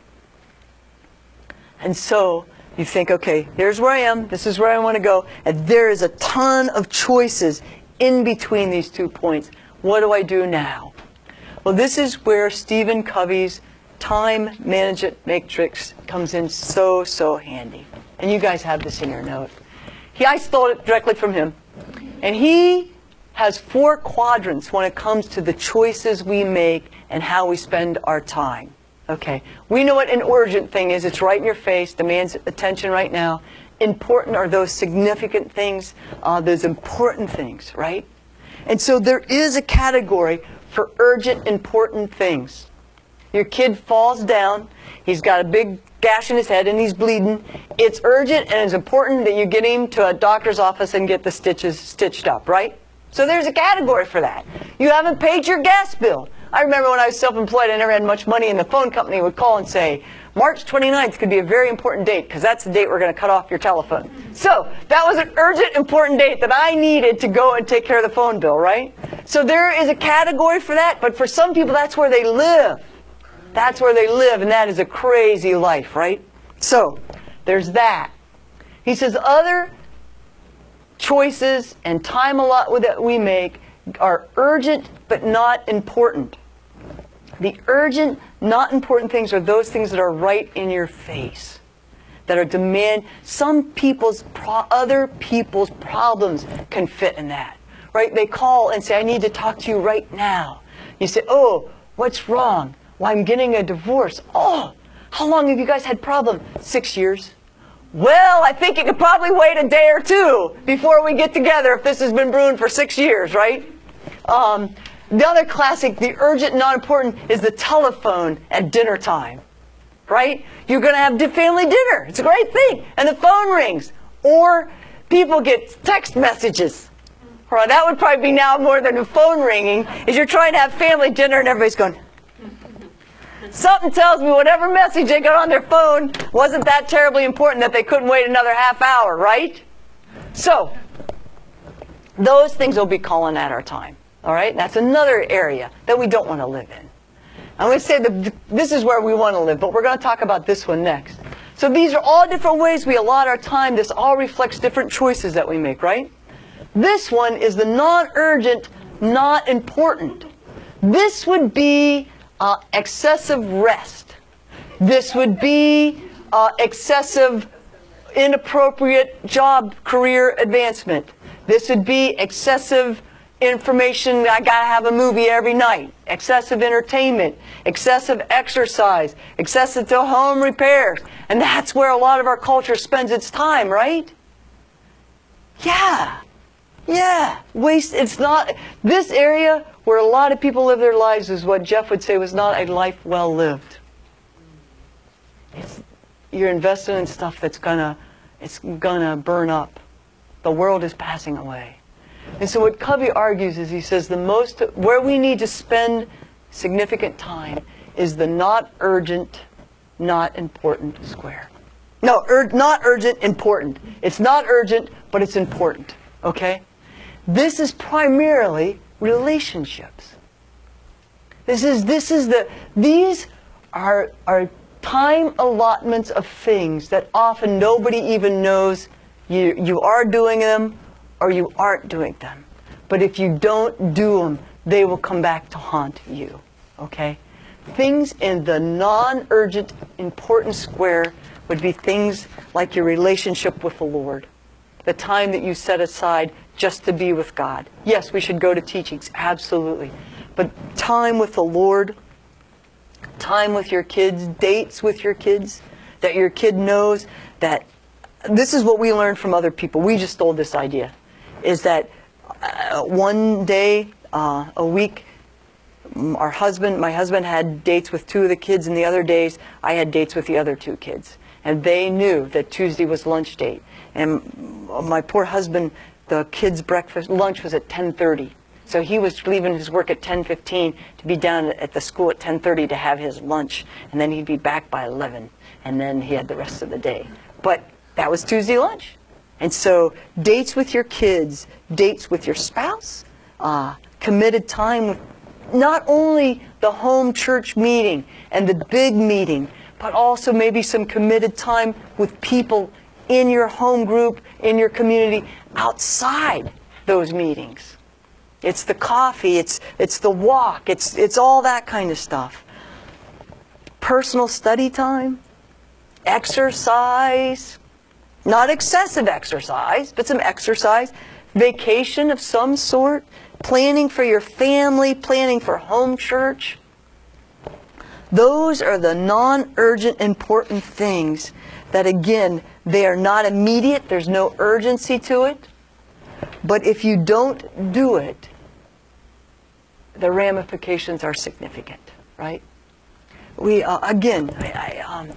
And so you think, okay, here's where I am. This is where I want to go. And there is a ton of choices in between these two points. What do I do now? Well, this is where Stephen Covey's time management matrix comes in so, so handy. And you guys have this in your note. He, I stole it directly from him. And he has four quadrants when it comes to the choices we make and how we spend our time. Okay, we know what an urgent thing is. It's right in your face, demands attention right now. Important are those significant things, uh, those important things, right? And so there is a category for urgent, important things. Your kid falls down. He's got a big gash in his head and he's bleeding. It's urgent and it's important that you get him to a doctor's office and get the stitches stitched up, right? So there's a category for that. You haven't paid your gas bill. I remember when I was self-employed, I never had much money, and the phone company would call and say, March twenty-ninth could be a very important date, because that's the date we're going to cut off your telephone. So that was an urgent, important date that I needed to go and take care of the phone bill, right? So there is a category for that, but for some people, that's where they live. That's where they live, and that is a crazy life, right? So there's that. He says other choices and time allotment that we make are urgent but not important. The urgent, not important things are those things that are right in your face, that are demand. Some people's, pro other people's problems can fit in that, right? They call and say, I need to talk to you right now. You say, oh, what's wrong? Well, I'm getting a divorce. Oh, how long have you guys had problems? Six years. Well, I think you could probably wait a day or two before we get together if this has been brewing for six years, right? Um, the other classic, the urgent, not important, is the telephone at dinner time, right? You're going to have family dinner. It's a great thing. And the phone rings. Or people get text messages. Right, that would probably be now more than a phone ringing, is you're trying to have family dinner and everybody's going, something tells me whatever message they got on their phone wasn't that terribly important that they couldn't wait another half hour, right? So, those things will be calling at our time. All right? That's another area that we don't want to live in. I'm going to say that this is where we want to live, but we're going to talk about this one next. So these are all different ways we allot our time. This all reflects different choices that we make, right? This one is the non-urgent, not important. This would be uh, excessive rest. This would be uh, excessive, inappropriate job, career advancement. This would be excessive information. I got to have a movie every night. Excessive entertainment. Excessive exercise. Excessive to home repairs. And that's where a lot of our culture spends its time, right? Yeah. Yeah. Waste. It's not. This area where a lot of people live their lives is what Jeff would say was not a life well lived. It's, you're invested in stuff that's gonna, it's gonna burn up. The world is passing away. And so what Covey argues is he says the most, where we need to spend significant time is the not urgent, not important square. No, ur not urgent, important. It's not urgent, but it's important. Okay? This is primarily relationships. This is, this is the, these are, are time allotments of things that often nobody even knows you, you are doing them or you aren't doing them. But if you don't do them, they will come back to haunt you. Okay? Things in the non-urgent, important square would be things like your relationship with the Lord. The time that you set aside just to be with God. Yes, we should go to teachings, absolutely. But time with the Lord, time with your kids, dates with your kids, that your kid knows that this is what we learned from other people. We just stole this idea. Is that uh, one day, uh, a week, our husband, my husband had dates with two of the kids, and the other days I had dates with the other two kids. And they knew that Tuesday was lunch date. And my poor husband, the kids' breakfast, lunch was at ten thirty. So he was leaving his work at ten fifteen to be down at the school at ten thirty to have his lunch, and then he'd be back by eleven, and then he had the rest of the day. But that was Tuesday lunch. And so dates with your kids, dates with your spouse, uh, committed time with not only the home church meeting and the big meeting, but also maybe some committed time with people in your home group, in your community, outside those meetings. It's the coffee, it's it's the walk, it's it's all that kind of stuff. Personal study time, exercise, not excessive exercise, but some exercise, vacation of some sort, planning for your family, planning for home church. Those are the non-urgent important things that, again, they are not immediate, there's no urgency to it. But if you don't do it, the ramifications are significant, right? We, uh, again, I, I, um,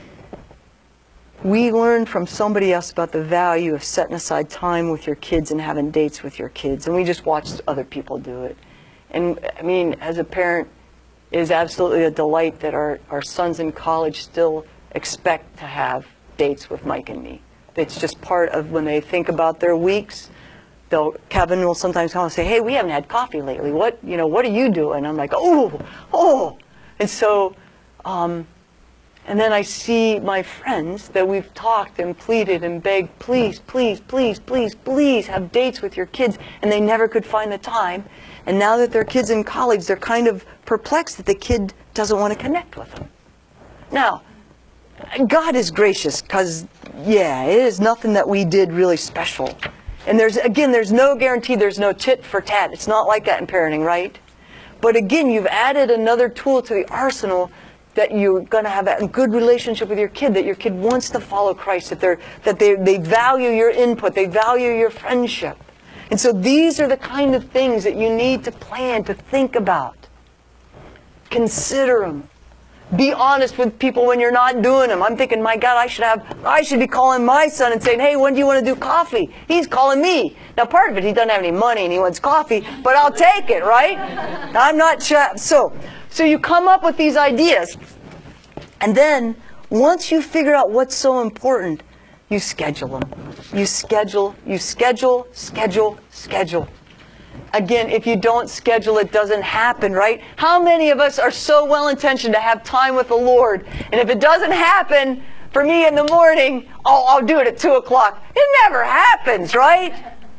we learned from somebody else about the value of setting aside time with your kids and having dates with your kids, and we just watched other people do it. And, I mean, as a parent, it is absolutely a delight that our, our sons in college still expect to have dates with Mike and me. It's just part of when they think about their weeks. They'll, Kevin will sometimes call and say, hey, we haven't had coffee lately. What, you know, what are you doing? I'm like, oh, oh. And so, um, and then I see my friends that we've talked and pleaded and begged, please, please, please, please, please have dates with your kids, and they never could find the time. And now that their kid's in college, they're kind of perplexed that the kid doesn't want to connect with them. Now, God is gracious because, yeah, it is nothing that we did really special. And there's, again, there's no guarantee, there's no tit for tat. It's not like that in parenting, right? But again, you've added another tool to the arsenal that you're going to have a good relationship with your kid, that your kid wants to follow Christ, that, they're, that they, they value your input, they value your friendship. And so these are the kind of things that you need to plan, to think about. Consider them. Be honest with people when you're not doing them. I'm thinking, my God, I should have, I should be calling my son and saying, hey, when do you want to do coffee? He's calling me. Now, part of it, he doesn't have any money and he wants coffee, but I'll take it, right? I'm not sure. So, so you come up with these ideas, and then once you figure out what's so important, you schedule them. You schedule, you schedule, schedule, schedule. Again, if you don't schedule, it doesn't happen, right? How many of us are so well-intentioned to have time with the Lord, and if it doesn't happen for me in the morning, oh, I'll do it at two o'clock. It never happens, right?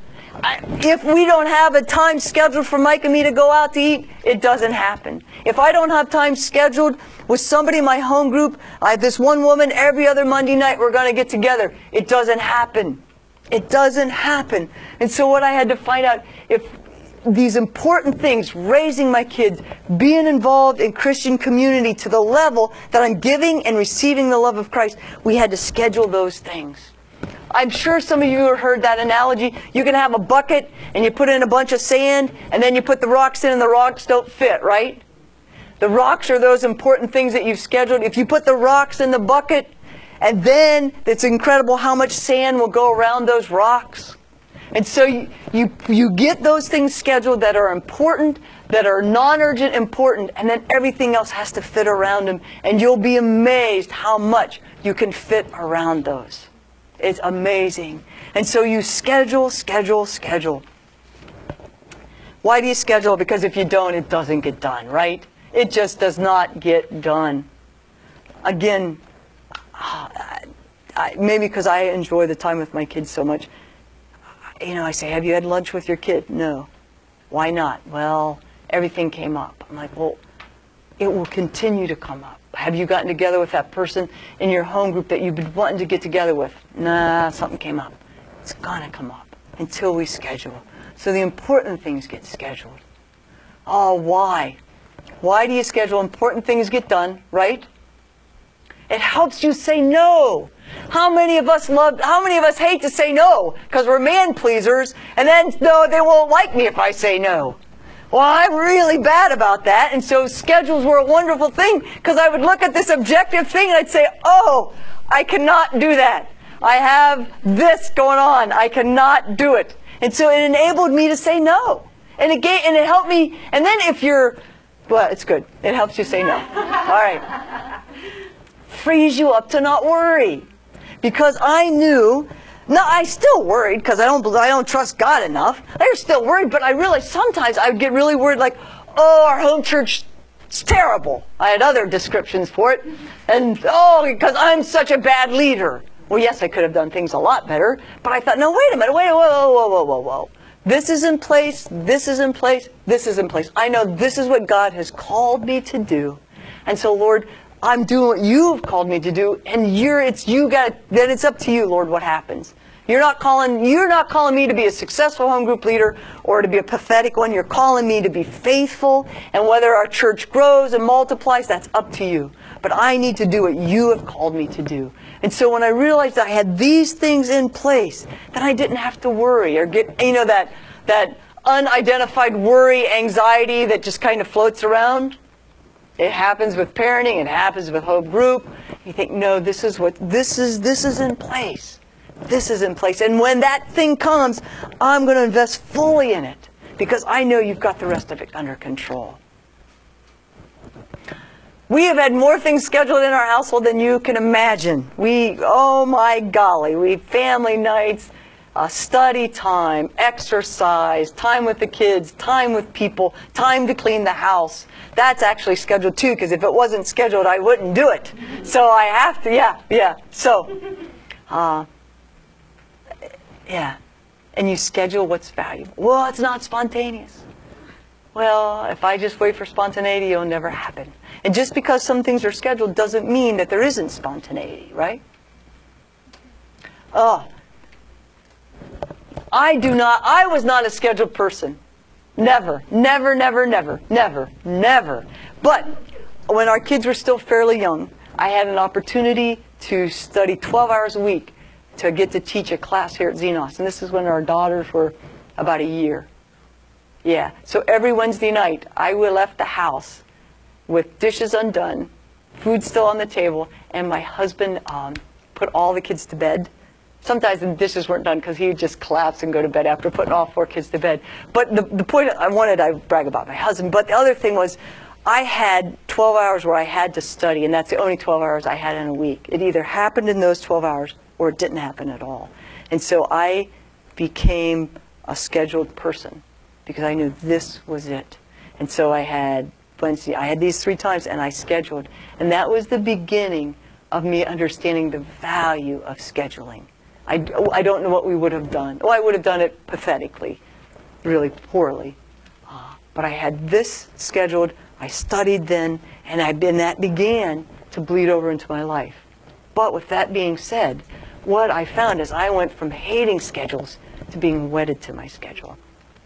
If we don't have a time scheduled for Mike and me to go out to eat, it doesn't happen. If I don't have time scheduled with somebody in my home group, I have this one woman, every other Monday night we're going to get together. It doesn't happen. It doesn't happen. And so what I had to find out, if these important things, raising my kids, being involved in Christian community to the level that I'm giving and receiving the love of Christ, we had to schedule those things. I'm sure some of you have heard that analogy. You can have a bucket and you put in a bunch of sand and then you put the rocks in and the rocks don't fit, right? The rocks are those important things that you've scheduled. If you put the rocks in the bucket, and then it's incredible how much sand will go around those rocks. And so you, you, you get those things scheduled that are important, that are non-urgent important, and then everything else has to fit around them. And you'll be amazed how much you can fit around those. It's amazing. And so you schedule, schedule, schedule. Why do you schedule? Because if you don't, it doesn't get done, right? It just does not get done. Again, I, I, maybe because I enjoy the time with my kids so much. You know, I say, have you had lunch with your kid? No. Why not? Well, everything came up. I'm like, well, it will continue to come up. Have you gotten together with that person in your home group that you've been wanting to get together with? Nah, something came up. It's going to come up until we schedule. So the important things get scheduled. Oh, why? Why do you schedule? Important things get done, right? It helps you say no. How many of us love, how many of us hate to say no because we're man pleasers, and then no, they won't like me if I say no. Well, I'm really bad about that, and so schedules were a wonderful thing because I would look at this objective thing and I'd say, oh, I cannot do that. I have this going on. I cannot do it. And so it enabled me to say no. And it gave, and it helped me. And then if you're, well, it's good. It helps you say no. All right. Frees you up to not worry. Because I knew, no, I still worried because I don't, I don't trust God enough. I was still worried, but I realized sometimes I would get really worried, like, oh, our home church, it's terrible. I had other descriptions for it. And, oh, because I'm such a bad leader. Well, yes, I could have done things a lot better, but I thought, no, wait a minute, wait, whoa, whoa, whoa, whoa, whoa, whoa. This is in place, this is in place, this is in place. I know this is what God has called me to do. And so, Lord, I'm doing what you've called me to do, and you're, it's, you got, then it's up to you, Lord, what happens. You're not calling, you're not calling me to be a successful home group leader or to be a pathetic one. You're calling me to be faithful, and whether our church grows and multiplies, that's up to you. But I need to do what you have called me to do. And so when I realized I had these things in place, then I didn't have to worry or get, you know, that, that unidentified worry, anxiety that just kind of floats around. It happens with parenting, it happens with home group. You think, no, this is what, this is, this is in place. This is in place. And when that thing comes, I'm going to invest fully in it because I know you've got the rest of it under control. We have had more things scheduled in our household than you can imagine. We, oh my golly, we family nights, uh, study time, exercise, time with the kids, time with people, time to clean the house. That's actually scheduled too, because if it wasn't scheduled, I wouldn't do it. So I have to, yeah, yeah. So, uh, yeah. And you schedule what's valuable. Well, it's not spontaneous. Well, if I just wait for spontaneity, it'll never happen. And just because some things are scheduled doesn't mean that there isn't spontaneity, right? Oh, I do not, I was not a scheduled person. Never, never, never, never, never, never. But when our kids were still fairly young, I had an opportunity to study twelve hours a week to get to teach a class here at Xenos. And this is when our daughters were about a year. Yeah, so every Wednesday night, I would left the house with dishes undone, food still on the table, and my husband um, put all the kids to bed. Sometimes the dishes weren't done because he would just collapse and go to bed after putting all four kids to bed. But the, the point I wanted, I brag about my husband, but the other thing was I had twelve hours where I had to study, and that's the only twelve hours I had in a week. It either happened in those twelve hours or it didn't happen at all. And so I became a scheduled person because I knew this was it. And so I had Wednesday, I had these three times, and I scheduled. And that was the beginning of me understanding the value of scheduling. I, I don't know what we would have done. Oh, I would have done it pathetically, really poorly. Uh, but I had this scheduled, I studied then, and I, and that began to bleed over into my life. But with that being said, what I found is I went from hating schedules to being wedded to my schedule.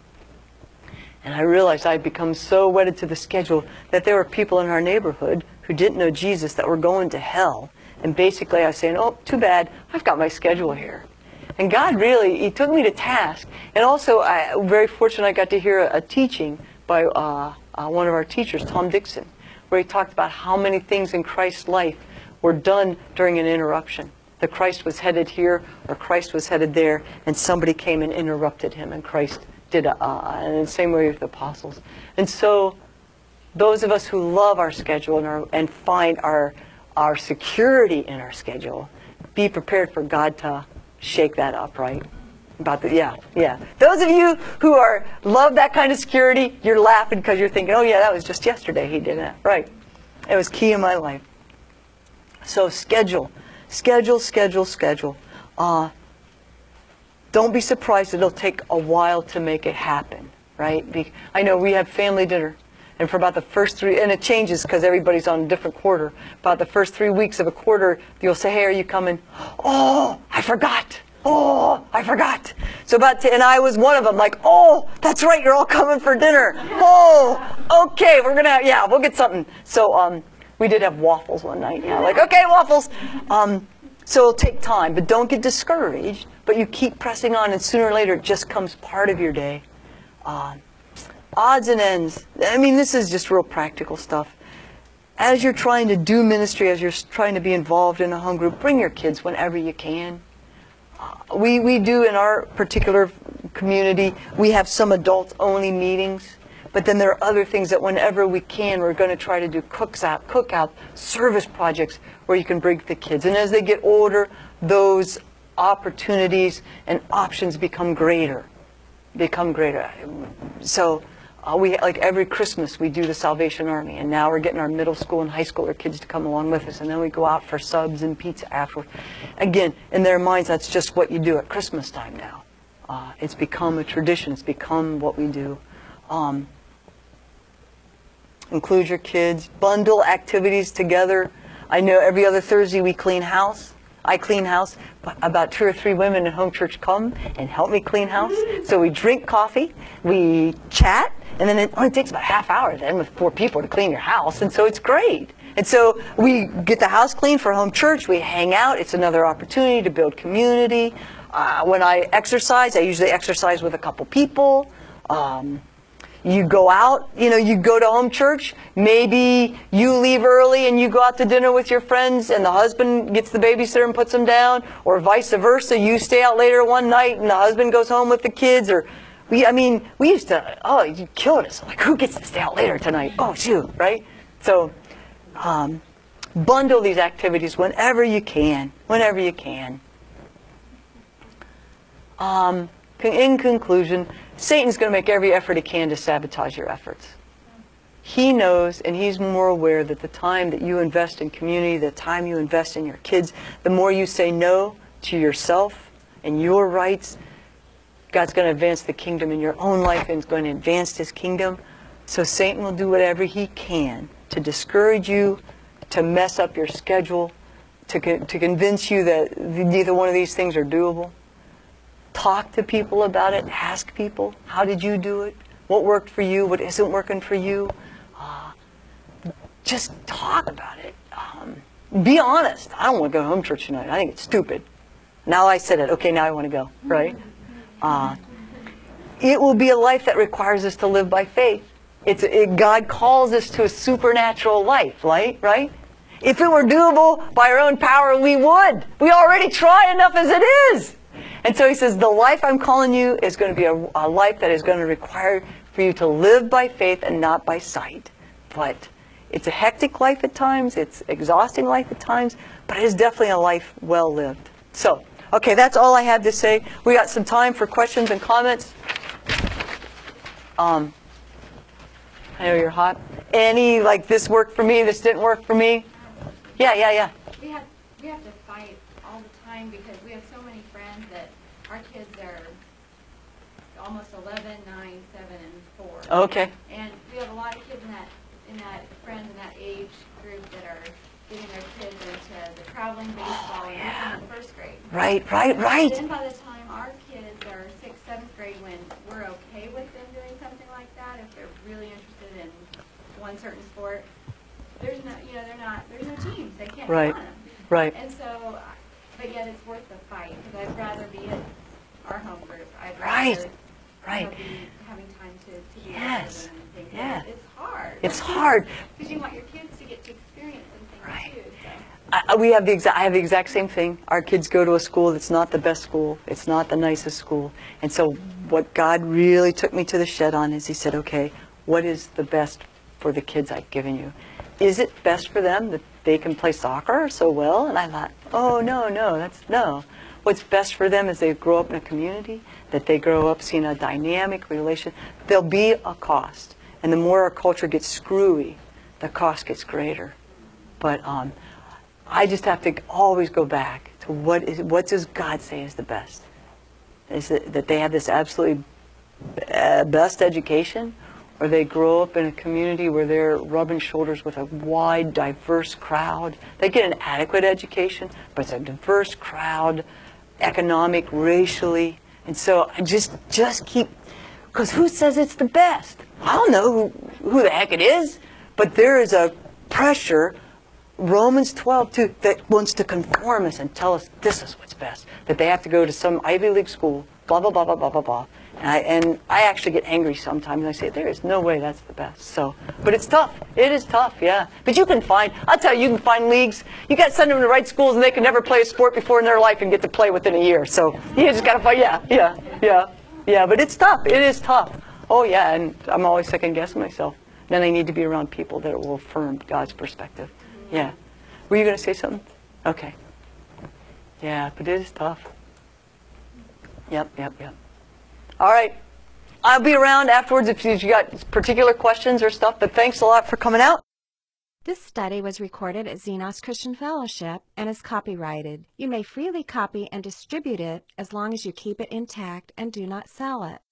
And I realized I'd become so wedded to the schedule that there were people in our neighborhood who didn't know Jesus that were going to hell. And basically I was saying, oh, too bad, I've got my schedule here. And God really, he took me to task. And also, I was very fortunate I got to hear a, a teaching by uh, uh, one of our teachers, Tom Dixon, where he talked about how many things in Christ's life were done during an interruption. That Christ was headed here or Christ was headed there, and somebody came and interrupted him, and Christ did a, uh, and the same way with the apostles. And so those of us who love our schedule and, our, and find our, our security in our schedule, be prepared for God to shake that up, right? About the, yeah, yeah. Those of you who are love that kind of security, you're laughing because you're thinking, oh yeah, that was just yesterday he did that. Right. It was key in my life. So schedule. Schedule, schedule, schedule. Uh, don't be surprised it'll take a while to make it happen, right? Be, I know we have family dinner, and for about the first three, and it changes because everybody's on a different quarter. About the first three weeks of a quarter, you'll say, hey, are you coming? Oh, I forgot. Oh, I forgot. So about, to, and I was one of them, like, oh, that's right, you're all coming for dinner. Oh, okay, we're going to, yeah, we'll get something. So um, we did have waffles one night. Yeah, like, okay, waffles. Um, so it'll take time, but don't get discouraged. But you keep pressing on, and sooner or later, it just comes part of your day. Uh, odds and ends. I mean, this is just real practical stuff. As you're trying to do ministry, as you're trying to be involved in a home group, bring your kids whenever you can. Uh, we, we do, in our particular community. We have some adults-only meetings. But then there are other things that whenever we can, we're going to try to do cooks out, cookout, service projects where you can bring the kids. And as they get older, those opportunities and options become greater, become greater. So uh, we, like every Christmas, we do the Salvation Army. And now we're getting our middle school and high schooler kids to come along with us. And then we go out for subs and pizza afterwards. Again, in their minds, that's just what you do at Christmas time now. Uh, it's become a tradition. It's become what we do. Um, Include your kids. Bundle activities together. I know every other Thursday we clean house. I clean house. But about two or three women in home church come and help me clean house. So we drink coffee, we chat, and then it only takes about a half hour then with four people to clean your house. And so it's great. And so we get the house clean for home church. We hang out. It's another opportunity to build community. Uh, when I exercise, I usually exercise with a couple people. Um, You go out, you know, you go to home church, maybe you leave early and you go out to dinner with your friends and the husband gets the babysitter and puts them down, or vice versa, you stay out later one night and the husband goes home with the kids, or, we, I mean, we used to, oh, you killed us. Like, who gets to stay out later tonight? Oh, shoot, right? So, um, bundle these activities whenever you can, whenever you can. Um, in conclusion, Satan's going to make every effort he can to sabotage your efforts. He knows, and he's more aware that the time that you invest in community, the time you invest in your kids, the more you say no to yourself and your rights, God's going to advance the kingdom in your own life and is going to advance his kingdom. So Satan will do whatever he can to discourage you, to mess up your schedule, to, to convince you that neither one of these things are doable. Talk to people about it. Ask people, how did you do it? What worked for you? What isn't working for you? Uh, just talk about it. Um, be honest. I don't want to go to home church tonight. I think it's stupid. Now I said it. Okay, now I want to go. Right? Uh, it will be a life that requires us to live by faith. It's it, God calls us to a supernatural life, right? Right? If it were doable by our own power, we would. We already try enough as it is. And so he says, the life I'm calling you is going to be a, a life that is going to require for you to live by faith and not by sight. But it's a hectic life at times. It's exhausting life at times. But it is definitely a life well lived. So, okay, that's all I had to say. We got some time for questions and comments. Um, I know you're hot. Any, like, this worked for me, this didn't work for me? Yeah, yeah, yeah. We have, we have to fight all the time because we have so many friends that our kids are almost eleven, nine, seven, and four. Okay. And we have a lot of kids in that, in that friends in that age group that are getting their kids into the traveling baseball and yeah. in the first grade. Right, right, right. Then by the time our kids are sixth, seventh grade, when we're okay with them doing something like that, if they're really interested in one certain sport, there's no, you know, they're not, there's no teams. They can't Right, run them. right. And so, but yet it's worth the fight because I'd rather be at our home group. I'd Right, rather right. you know, be having time to, to be Yes, with them and things. yeah. It's hard. It's hard. Because you want your kids to get to experience some things Right. too. So. I, we have the exact. I have the exact same thing. Our kids go to a school that's not the best school. It's not the nicest school. And so, what God really took me to the shed on is He said, "Okay, what is the best for the kids I've given you? Is it best for them that they can play soccer so well?" And I thought, "Oh no, no, that's no. What's best for them is they grow up in a community, that they grow up seeing a dynamic relation. There'll be a cost, and the more our culture gets screwy, the cost gets greater. But um." I just have to always go back to what is what does God say is the best? Is it that they have this absolutely uh, best education, or they grow up in a community where they're rubbing shoulders with a wide, diverse crowd? They get an adequate education, but it's a diverse crowd, economic, racially, and so I just just keep, because who says it's the best? I don't know who, who the heck it is, but there is a pressure. Romans twelve, too, that wants to conform us and tell us this is what's best. That they have to go to some Ivy League school, blah, blah, blah, blah, blah, blah, blah. And I, and I actually get angry sometimes. And I say, there is no way that's the best. So, but it's tough. It is tough, yeah. But you can find, I'll tell you, you can find leagues. You got to send them to the right schools, and they can never play a sport before in their life and get to play within a year. So you just got to find, yeah, yeah, yeah. Yeah, but it's tough. It is tough. Oh, yeah, and I'm always second-guessing myself. Then I need to be around people that will affirm God's perspective. Yeah. Were you going to say something? Okay. Yeah, but it is tough. Yep, yep, yep. All right. I'll be around afterwards if you got particular questions or stuff, but thanks a lot for coming out. This study was recorded at Xenos Christian Fellowship and is copyrighted. You may freely copy and distribute it as long as you keep it intact and do not sell it.